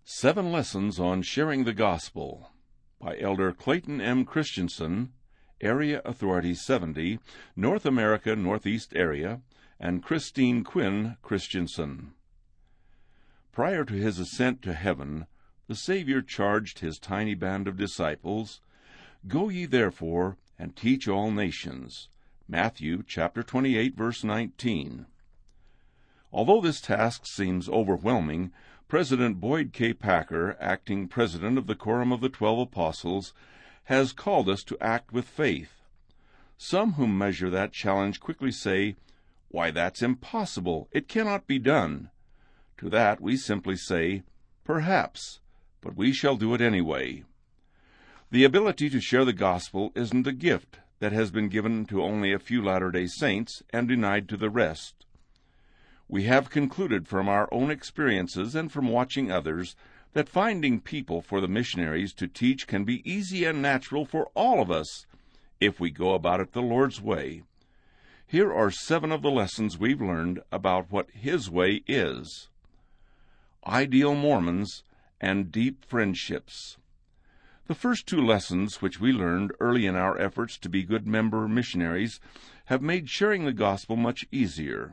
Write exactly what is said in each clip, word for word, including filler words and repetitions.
Seven Lessons on Sharing the Gospel by Elder Clayton M. Christensen, Area Authority seventy, North America Northeast Area, and Christine Quinn Christensen. Prior to his ascent to heaven, the Savior charged his tiny band of disciples, "Go ye therefore, and teach all nations." Matthew chapter twenty-eight, verse nineteen. Although this task seems overwhelming, President Boyd K. Packer, acting president of the Quorum of the Twelve Apostles, has called us to act with faith. Some who measure that challenge quickly say, "Why, that's impossible. It cannot be done." To that we simply say, "Perhaps, but we shall do it anyway." The ability to share the gospel isn't a gift that has been given to only a few Latter-day Saints and denied to the rest. We have concluded from our own experiences and from watching others that finding people for the missionaries to teach can be easy and natural for all of us if we go about it the Lord's way. Here are seven of the lessons we've learned about what His way is. Ideal Mormons and Deep Friendships. The first two lessons which we learned early in our efforts to be good member missionaries have made sharing the gospel much easier.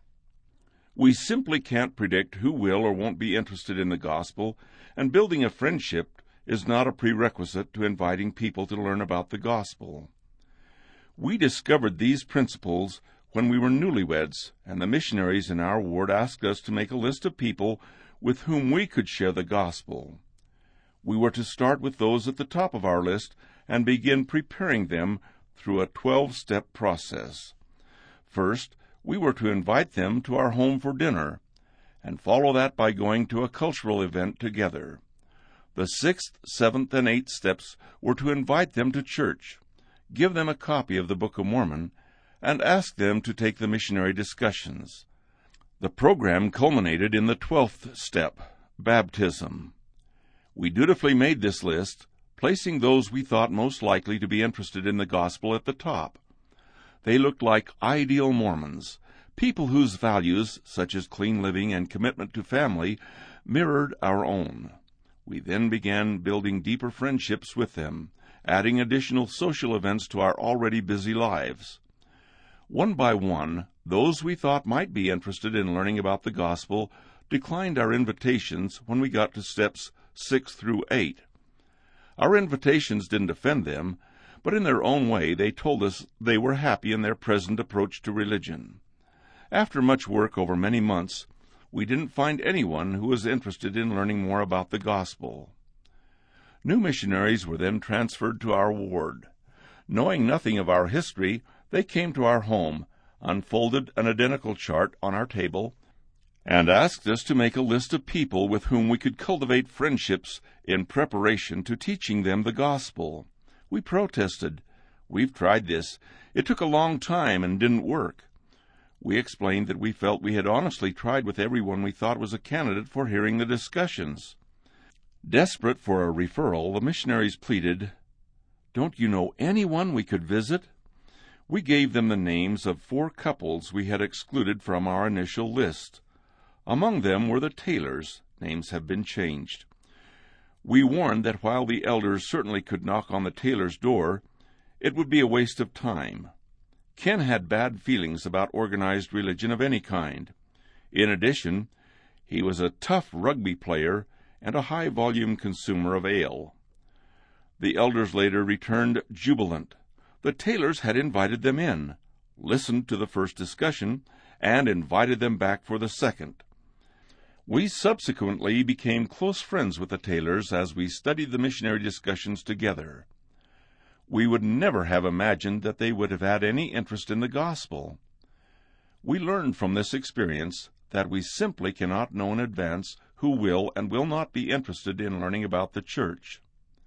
We simply can't predict who will or won't be interested in the gospel, and building a friendship is not a prerequisite to inviting people to learn about the gospel. We discovered these principles when we were newlyweds, and the missionaries in our ward asked us to make a list of people with whom we could share the gospel. We were to start with those at the top of our list and begin preparing them through a twelve-step process. First, we were to invite them to our home for dinner, and follow that by going to a cultural event together. The sixth, seventh, and eighth steps were to invite them to church, give them a copy of the Book of Mormon, and ask them to take the missionary discussions. The program culminated in the twelfth step, baptism. We dutifully made this list, placing those we thought most likely to be interested in the gospel at the top. They looked like ideal Mormons, people whose values, such as clean living and commitment to family, mirrored our own. We then began building deeper friendships with them, adding additional social events to our already busy lives. One by one, those we thought might be interested in learning about the gospel declined our invitations when we got to steps six through eight. Our invitations didn't offend them, but in their own way they told us they were happy in their present approach to religion. After much work over many months, we didn't find anyone who was interested in learning more about the gospel. New missionaries were then transferred to our ward. Knowing nothing of our history, they came to our home, unfolded an identical chart on our table, and asked us to make a list of people with whom we could cultivate friendships in preparation to teaching them the gospel. We protested. "We've tried this. It took a long time and didn't work." We explained that we felt we had honestly tried with everyone we thought was a candidate for hearing the discussions. Desperate for a referral, the missionaries pleaded, "Don't you know anyone we could visit?" We gave them the names of four couples we had excluded from our initial list. Among them were the Taylors. Names have been changed. We warned that while the elders certainly could knock on the Taylors' door, it would be a waste of time. Ken had bad feelings about organized religion of any kind. In addition, he was a tough rugby player and a high-volume consumer of ale. The elders later returned jubilant. The Taylors had invited them in, listened to the first discussion, and invited them back for the second. We subsequently became close friends with the Taylors as we studied the missionary discussions together. We would never have imagined that they would have had any interest in the gospel. We learned from this experience that we simply cannot know in advance who will and will not be interested in learning about the church.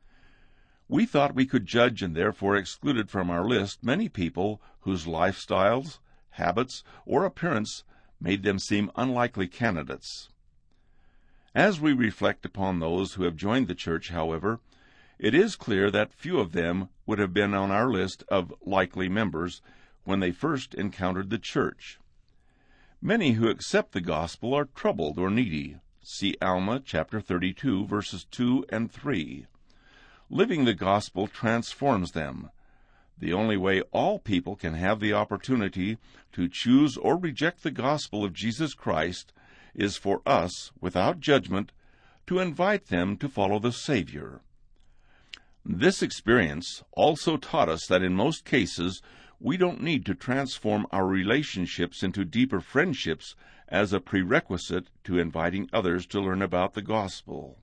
We thought we could judge and therefore excluded from our list many people whose lifestyles, habits, or appearance made them seem unlikely candidates. As we reflect upon those who have joined the church, however, it is clear that few of them would have been on our list of likely members when they first encountered the church. Many who accept the gospel are troubled or needy, See Alma chapter thirty-two, verses two and three. Living the gospel transforms them. The only way all people can have the opportunity to choose or reject the gospel of Jesus Christ is for us, without judgment, to invite them to follow the Savior. This experience also taught us that in most cases we don't need to transform our relationships into deeper friendships as a prerequisite to inviting others to learn about the gospel.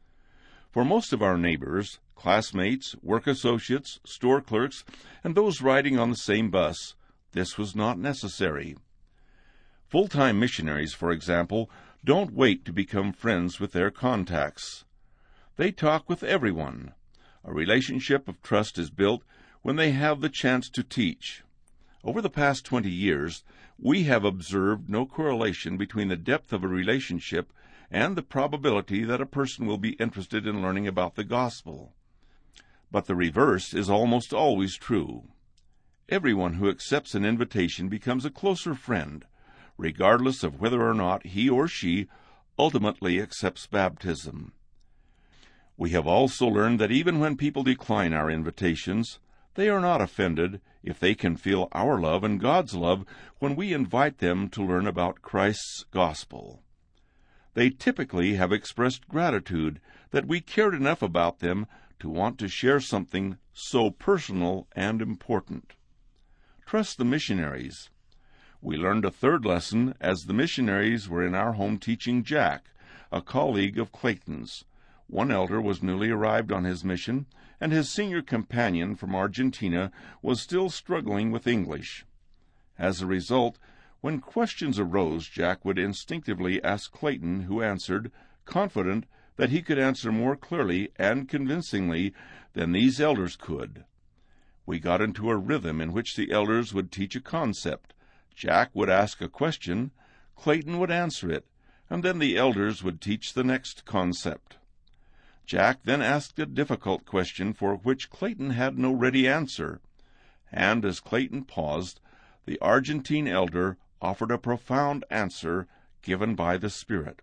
For most of our neighbors, classmates, work associates, store clerks, and those riding on the same bus, this was not necessary. Full-time missionaries, for example, don't wait to become friends with their contacts. They talk with everyone. A relationship of trust is built when they have the chance to teach. Over the past twenty years, we have observed no correlation between the depth of a relationship and the probability that a person will be interested in learning about the gospel. But the reverse is almost always true. Everyone who accepts an invitation becomes a closer friend, regardless of whether or not he or she ultimately accepts baptism. We have also learned that even when people decline our invitations, they are not offended if they can feel our love and God's love when we invite them to learn about Christ's gospel. They typically have expressed gratitude that we cared enough about them to want to share something so personal and important. Trust the missionaries. We learned a third lesson as the missionaries were in our home teaching Jack, a colleague of Clayton's. One elder was newly arrived on his mission, and his senior companion from Argentina was still struggling with English. As a result, when questions arose, Jack would instinctively ask Clayton, who answered, confident that he could answer more clearly and convincingly than these elders could. We got into a rhythm in which the elders would teach a concept. Jack would ask a question, Clayton would answer it, and then the elders would teach the next concept. Jack then asked a difficult question for which Clayton had no ready answer, and as Clayton paused, the Argentine elder offered a profound answer given by the Spirit.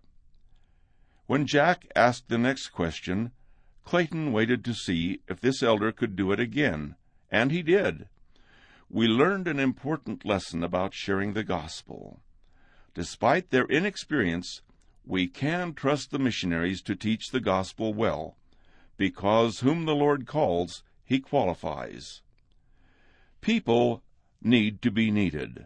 When Jack asked the next question, Clayton waited to see if this elder could do it again, and he did. We learned an important lesson about sharing the gospel. Despite their inexperience, we can trust the missionaries to teach the gospel well, because whom the Lord calls, he qualifies. People need to be needed.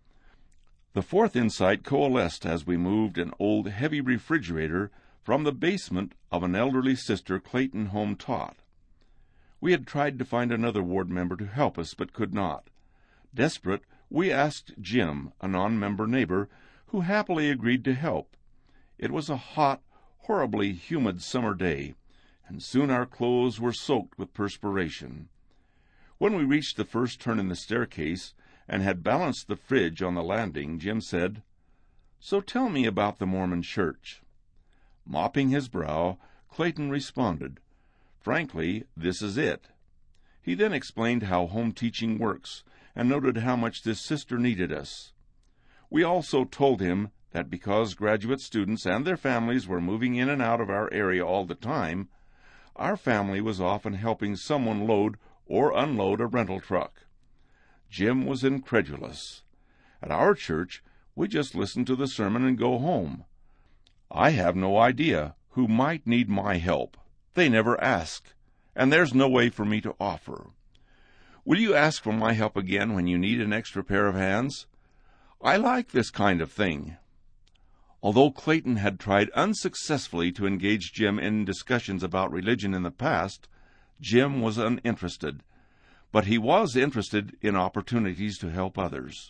The fourth insight coalesced as we moved an old heavy refrigerator from the basement of an elderly sister Clayton home taught. We had tried to find another ward member to help us, but could not. Desperate, we asked Jim, a non-member neighbor, who happily agreed to help. It was a hot, horribly humid summer day, and soon our clothes were soaked with perspiration. When we reached the first turn in the staircase and had balanced the fridge on the landing, Jim said, "So tell me about the Mormon Church." Mopping his brow, Clayton responded, "Frankly, this is it." He then explained how home teaching works and noted how much this sister needed us. We also told him that because graduate students and their families were moving in and out of our area all the time, our family was often helping someone load or unload a rental truck. Jim was incredulous. At our church, we just listen to the sermon and go home. I have no idea who might need my help. They never ask, and there's no way for me to offer. Will you ask for my help again when you need an extra pair of hands? I like this kind of thing. Although Clayton had tried unsuccessfully to engage Jim in discussions about religion in the past, Jim was uninterested, but he was interested in opportunities to help others.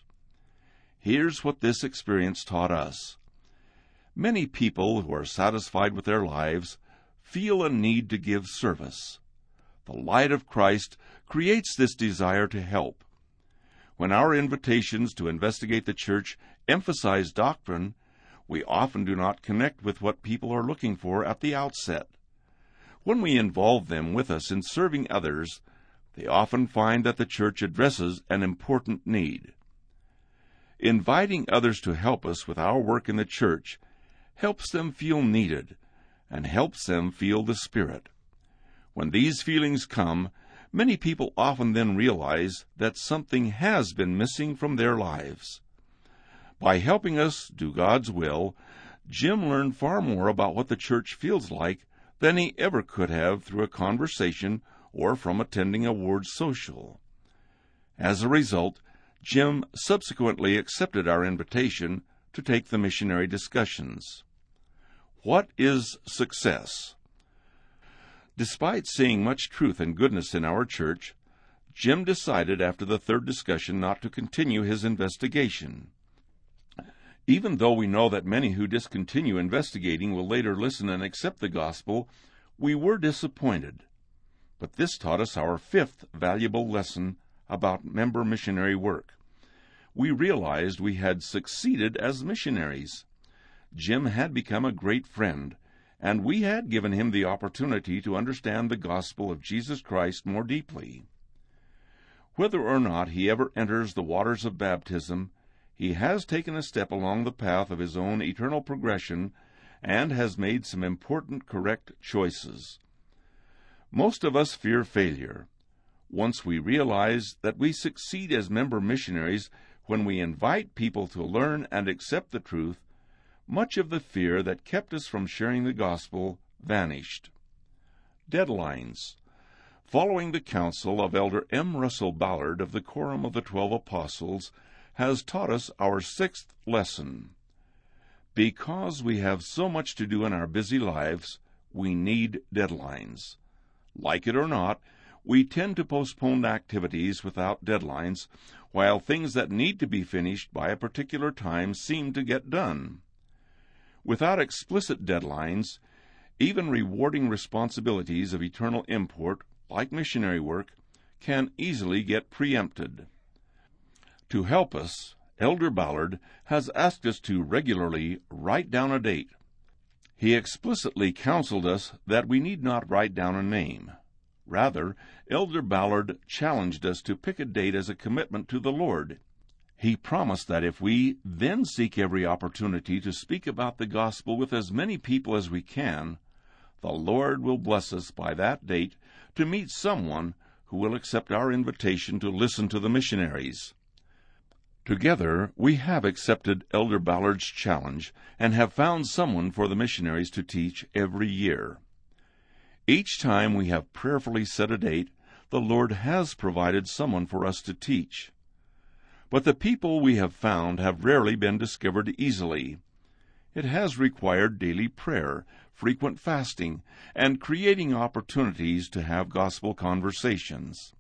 Here's what this experience taught us. Many people who are satisfied with their lives feel a need to give service. The light of Christ creates this desire to help. When our invitations to investigate the church emphasize doctrine, we often do not connect with what people are looking for at the outset. When we involve them with us in serving others, they often find that the church addresses an important need. Inviting others to help us with our work in the church helps them feel needed and helps them feel the Spirit. When these feelings come, many people often then realize that something has been missing from their lives. By helping us do God's will, Jim learned far more about what the church feels like than he ever could have through a conversation or from attending a ward social. As a result, Jim subsequently accepted our invitation to take the missionary discussions. What is success? Despite seeing much truth and goodness in our church, Jim decided after the third discussion not to continue his investigation. Even though we know that many who discontinue investigating will later listen and accept the gospel, we were disappointed. But this taught us our fifth valuable lesson about member missionary work. We realized we had succeeded as missionaries. Jim had become a great friend, and we had given him the opportunity to understand the gospel of Jesus Christ more deeply. Whether or not he ever enters the waters of baptism, he has taken a step along the path of his own eternal progression and has made some important correct choices. Most of us fear failure. Once we realize that we succeed as member missionaries when we invite people to learn and accept the truth, much of the fear that kept us from sharing the gospel vanished. Deadlines. Following the counsel of Elder M. Russell Ballard of the Quorum of the Twelve Apostles, has taught us our sixth lesson. Because we have so much to do in our busy lives, we need deadlines. Like it or not, we tend to postpone activities without deadlines, while things that need to be finished by a particular time seem to get done. Without explicit deadlines, even rewarding responsibilities of eternal import, like missionary work, can easily get preempted. To help us, Elder Ballard has asked us to regularly write down a date. He explicitly counseled us that we need not write down a name. Rather, Elder Ballard challenged us to pick a date as a commitment to the Lord. He promised that if we then seek every opportunity to speak about the gospel with as many people as we can, the Lord will bless us by that date to meet someone who will accept our invitation to listen to the missionaries. Together, we have accepted Elder Ballard's challenge and have found someone for the missionaries to teach every year. Each time we have prayerfully set a date, the Lord has provided someone for us to teach. But the people we have found have rarely been discovered easily. It has required daily prayer, frequent fasting, and creating opportunities to have gospel conversations.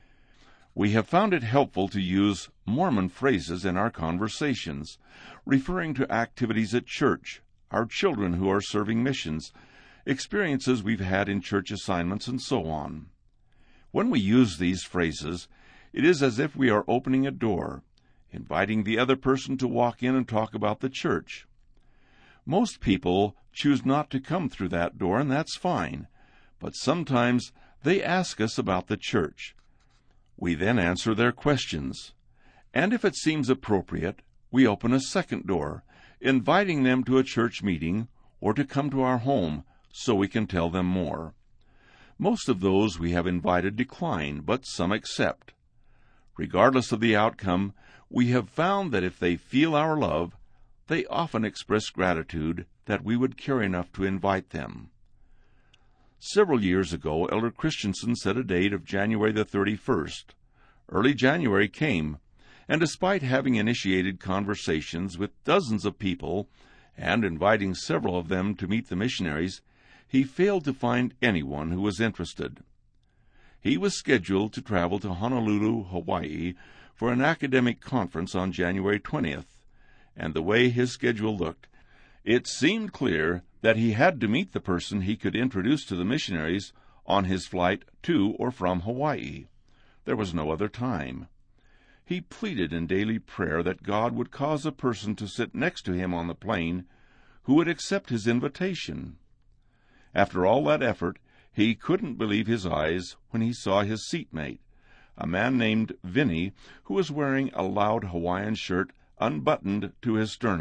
We have found it helpful to use Mormon phrases in our conversations, referring to activities at church, our children who are serving missions, experiences we've had in church assignments, and so on. When we use these phrases, it is as if we are opening a door, inviting the other person to walk in and talk about the church. Most people choose not to come through that door, and that's fine, but sometimes they ask us about the church. We then answer their questions, and if it seems appropriate, we open a second door, inviting them to a church meeting or to come to our home so we can tell them more. Most of those we have invited decline, but some accept. Regardless of the outcome, we have found that if they feel our love, they often express gratitude that we would care enough to invite them. Several years ago, Elder Christensen set a date of January the thirty-first. Early January came, and despite having initiated conversations with dozens of people and inviting several of them to meet the missionaries, he failed to find anyone who was interested. He was scheduled to travel to Honolulu, Hawaii, for an academic conference on January twentieth, and the way his schedule looked, it seemed clear that he had to meet the person he could introduce to the missionaries on his flight to or from Hawaii. There was no other time. He pleaded in daily prayer that God would cause a person to sit next to him on the plane who would accept his invitation. After all that effort, he couldn't believe his eyes when he saw his seatmate, a man named Vinny, who was wearing a loud Hawaiian shirt unbuttoned to his sternum,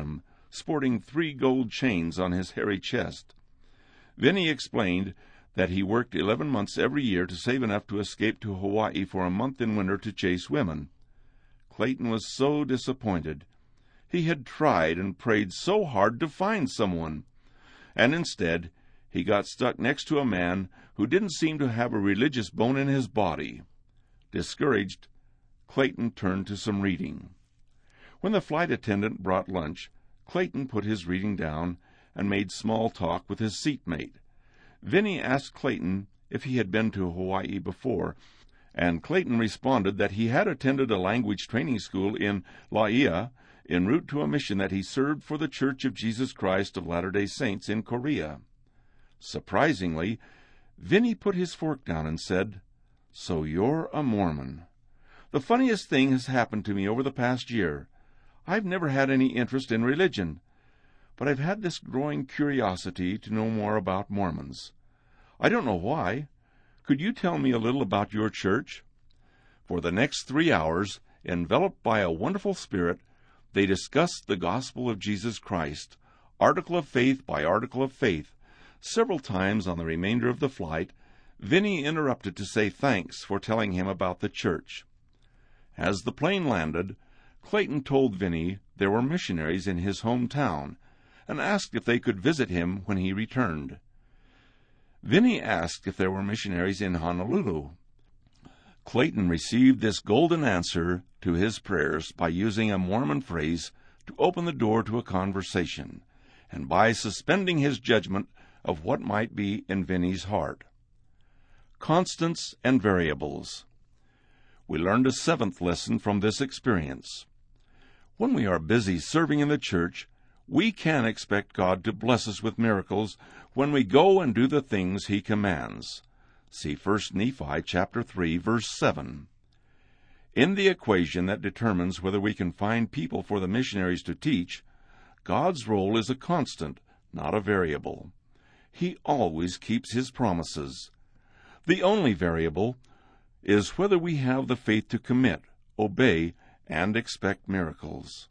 sporting three gold chains on his hairy chest. Vinny explained that he worked eleven months every year to save enough to escape to Hawaii for a month in winter to chase women. Clayton was so disappointed. He had tried and prayed so hard to find someone, and instead he got stuck next to a man who didn't seem to have a religious bone in his body. Discouraged, Clayton turned to some reading. When the flight attendant brought lunch, Clayton put his reading down and made small talk with his seatmate. Vinny asked Clayton if he had been to Hawaii before, and Clayton responded that he had attended a language training school in Laie, en route to a mission that he served for the Church of Jesus Christ of Latter-day Saints in Korea. Surprisingly, Vinny put his fork down and said, "So you're a Mormon. The funniest thing has happened to me over the past year. I've never had any interest in religion, but I've had this growing curiosity to know more about Mormons. I don't know why. Could you tell me a little about your church?" For the next three hours, enveloped by a wonderful spirit, they discussed the gospel of Jesus Christ, article of faith by article of faith. Several times on the remainder of the flight, Vinny interrupted to say thanks for telling him about the church. As the plane landed, Clayton told Vinny there were missionaries in his hometown, and asked if they could visit him when he returned. Vinny asked if there were missionaries in Honolulu. Clayton received this golden answer to his prayers by using a Mormon phrase to open the door to a conversation, and by suspending his judgment of what might be in Vinny's heart. Constants and variables. We learned a seventh lesson from this experience. When we are busy serving in the church, we can expect God to bless us with miracles when we go and do the things He commands. See First Nephi chapter three, verse seven. In the equation that determines whether we can find people for the missionaries to teach, God's role is a constant, not a variable. He always keeps His promises. The only variable is whether we have the faith to commit, obey, and expect miracles.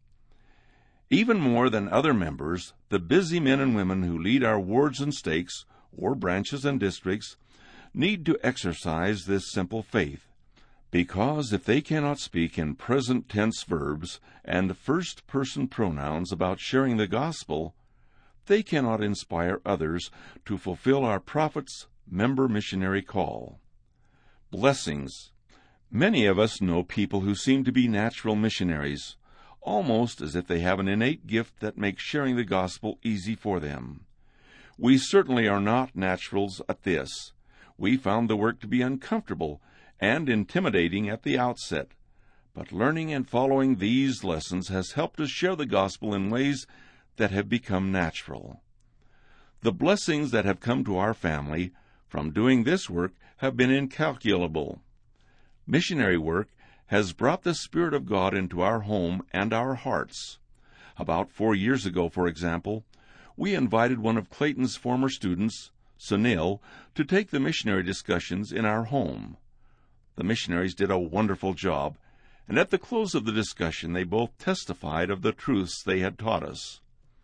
Even more than other members, the busy men and women who lead our wards and stakes, or branches and districts, need to exercise this simple faith, because if they cannot speak in present tense verbs and first-person pronouns about sharing the gospel, they cannot inspire others to fulfill our prophet's member missionary call. Blessings. Many of us know people who seem to be natural missionaries, almost as if they have an innate gift that makes sharing the gospel easy for them. We certainly are not naturals at this. We found the work to be uncomfortable and intimidating at the outset, but learning and following these lessons has helped us share the gospel in ways that have become natural. The blessings that have come to our family from doing this work have been incalculable. Missionary work has brought the Spirit of God into our home and our hearts. About four years ago, for example, we invited one of Clayton's former students, Sunil, to take the missionary discussions in our home. The missionaries did a wonderful job, and at the close of the discussion they both testified of the truths they had taught us.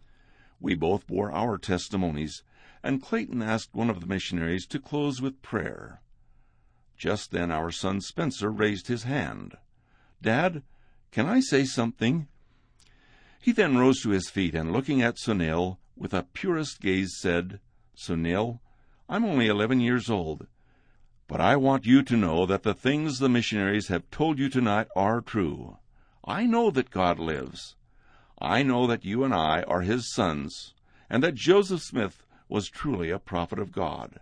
We both bore our testimonies, and Clayton asked one of the missionaries to close with prayer. Just then our son Spencer raised his hand. "Dad, can I say something?" He then rose to his feet and, looking at Sunil with a purest gaze, said, "Sunil, I'm only eleven years old, but I want you to know that the things the missionaries have told you tonight are true. I know that God lives. I know that you and I are His sons, and that Joseph Smith was truly a prophet of God."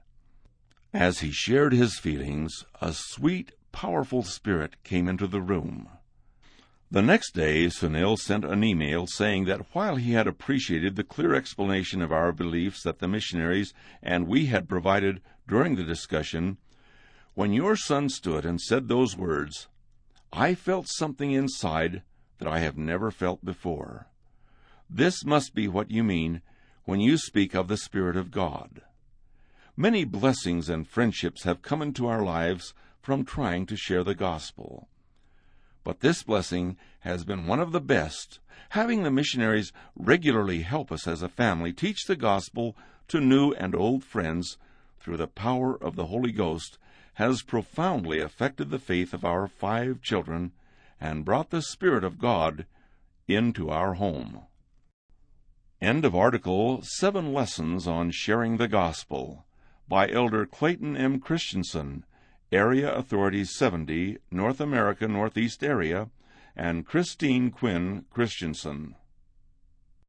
As he shared his feelings, a sweet, powerful spirit came into the room. The next day, Sunil sent an email saying that while he had appreciated the clear explanation of our beliefs that the missionaries and we had provided during the discussion, when your son stood and said those words, I felt something inside that I have never felt before. This must be what you mean when you speak of the Spirit of God. Many blessings and friendships have come into our lives from trying to share the gospel. But this blessing has been one of the best. Having the missionaries regularly help us as a family teach the gospel to new and old friends through the power of the Holy Ghost has profoundly affected the faith of our five children and brought the Spirit of God into our home. End of article, Seven Lessons on Sharing the Gospel, by Elder Clayton M. Christensen, Area Authorities seventy, North America Northeast Area, and Christine Quinn Christensen.